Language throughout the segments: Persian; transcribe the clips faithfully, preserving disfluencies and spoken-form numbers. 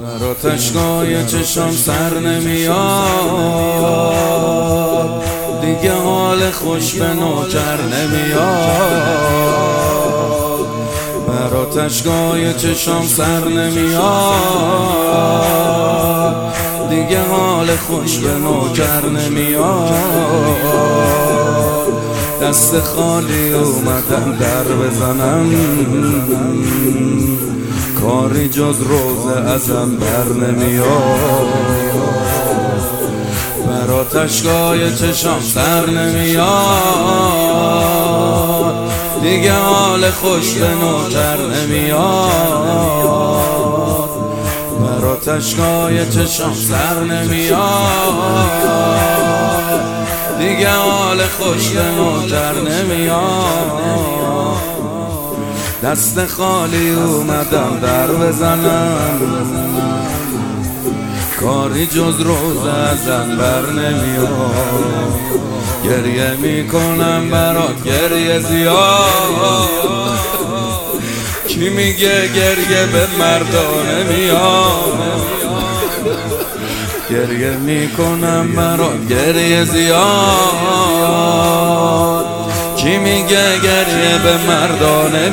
بر آتشگاه چشام سر نمیاد، دیگه حال خوش به نوکر نمیاد. بر آتشگاه چشام سر نمیاد، دیگه حال خوش به نوکر نمیاد. دست خالی اومدم در بزنم، کاری جز روزه ازم بر نمیاد. بر آتشگاه چشام سر نمیاد، دیگه حال خوش به نوکر نمیاد. بر آتشگاه چشام سر نمیاد، دیگه حال خوش به نوکر نمیاد. دست خالی اومدم در بزنم، کاری جز روز ازم بر نمیاد. گریه میکنم برات گریه زیاد، کی میگه گریه به مردانه میاد. گریه میکنم برات گریه زیاد، کی میگه گریه به مردانه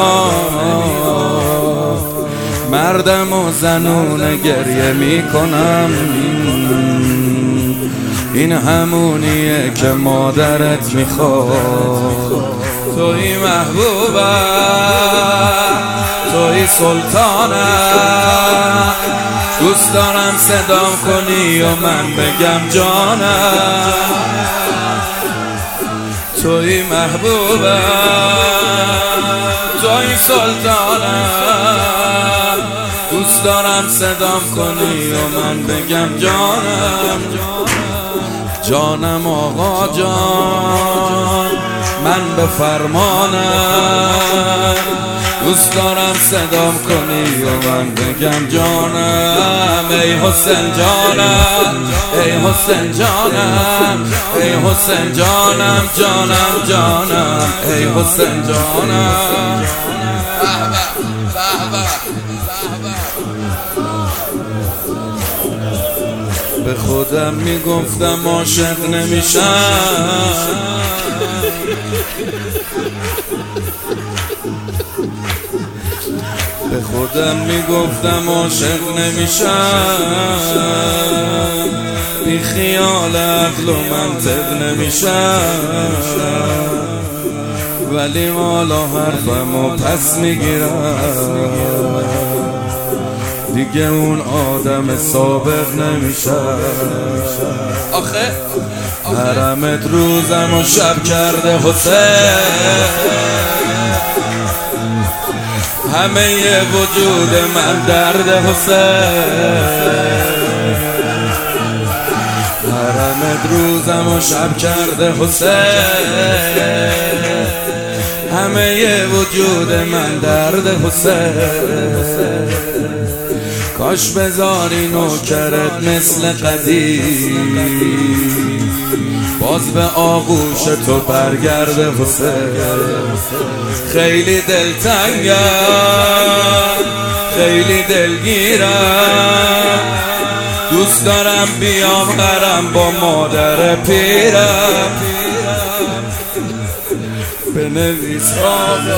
میاد. مردم و زنون گریه میکنم، این همونیه که مادرت میخواد. توی محبوبم، توی سلطانم، دوست دارم صدام کنی و من بگم جانم. توی محبوبم، توی سلطانم، دوست دارم صدام کنی و من بگم جانم. جانم آقا جان، من به فرمانم، دوست دارم صدام کنی و من بگم جانم. ای حسین جانم، ای حسین جانم، ای حسین جانم، جانم جانم، ای حسین جانم. به خودم میگفتم عاشق نمیشم، به خودم میگفتم عاشق نمیشم، بی خیال عقل و منطق نمیشم. ولی حالا حرفمو پس میگیرم، دیگه اون آدم سابق نمیشم. آخه حرمت روزم و شب کرده حسین، همه ی وجود من درد حسین. حرمت روزم و شب کرده حسین، همه ی وجود من درد حسین. کاش بذاری نوکرت مثل قدیم، باز به آغوش تو برگرده حسین. خیلی دلتنگم، خیلی دلگیرم، دوست دارم بیام غرم با مادر پیرم. بنویس آقا،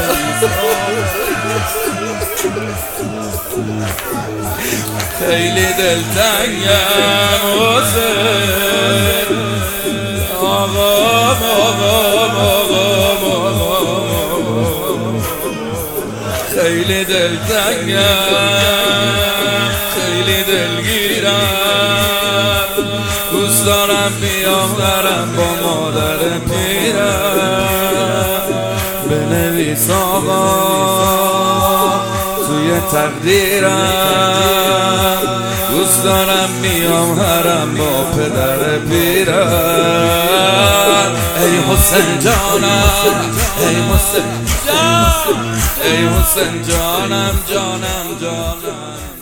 خیلی دلتنگم حسین. آقا آقا آقا آقا، خیلی دلتنگم، خیلی دلگیرم، دوست دارم بیام غرم با مادر پیرم. بنویس آقا توی تقدیرم، دوست دارم بیام حرم با پدر پیرم. ای حسین جانم، ای حسین جان، ای حسین جانم، جانم جانم.